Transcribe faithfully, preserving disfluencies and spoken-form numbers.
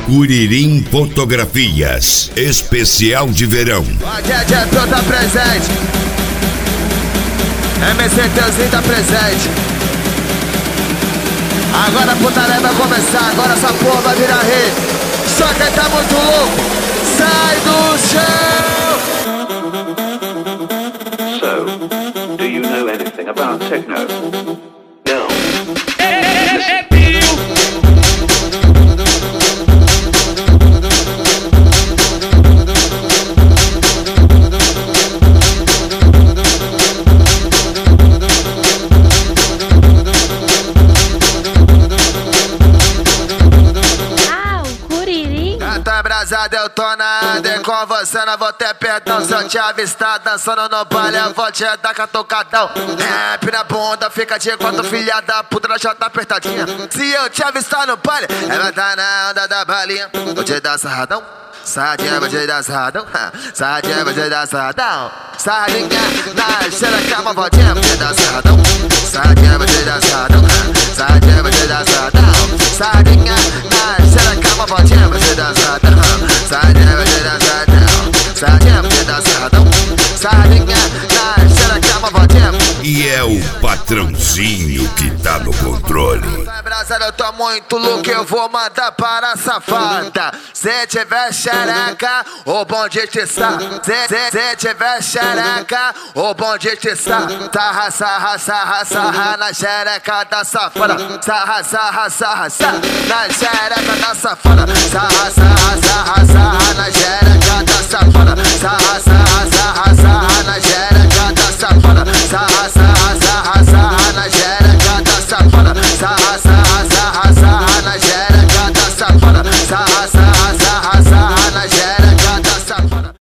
Curirim Fotografias, especial de verão. A Diretor tá presente, M C Teuzinho tá presente. Agora a putaria vai começar, agora essa porra vai virar rei. Só quem tá muito louco, sai do chão. So, do you know anything about techno? No. Tá abrasado, eu tô na área, com você não vou ter perdão. Se eu te avistar dançando no baile, eu vou te dar catucadão. Rap na bunda, fica de quatro, filha da puta, ela já tá apertadinha. Se eu te avistar no baile, ela tá na onda da balinha. Vou te dar sarradão, sarradinha, vou te dar sarradão. Sarradinha, vou te dar sarradão. Sarradinha, na xereca, uma voltinha, vou te dar sarradão. Sarradinha, vou te dar sarradão. Sarradinha, vou te dar sarradão. Sarradinha, na xereca, uma voltinha, vou te dar sarradão. Sarradinha, vou te dar sarradão. Sarradinha, vou te dar sarradão. Sarradinha, na xereca, uma voltinha. E é o patrãozinho que tá no controle. Tá abraçado, eu tô muito louco, eu vou mandar para a safada. Se tiver xereca, o bonde te está. Se, se, se tiver xereca, o bonde te está. Sarra, sarra, sarra, sarra na xereca da safada. Sarra, sarra, sarra, sarra na xereca da safada. Sarra, sarra, sarra, sarra na xereca da safada. Sarra, sarra, sarra, sarra na xereca da safada. Sarra,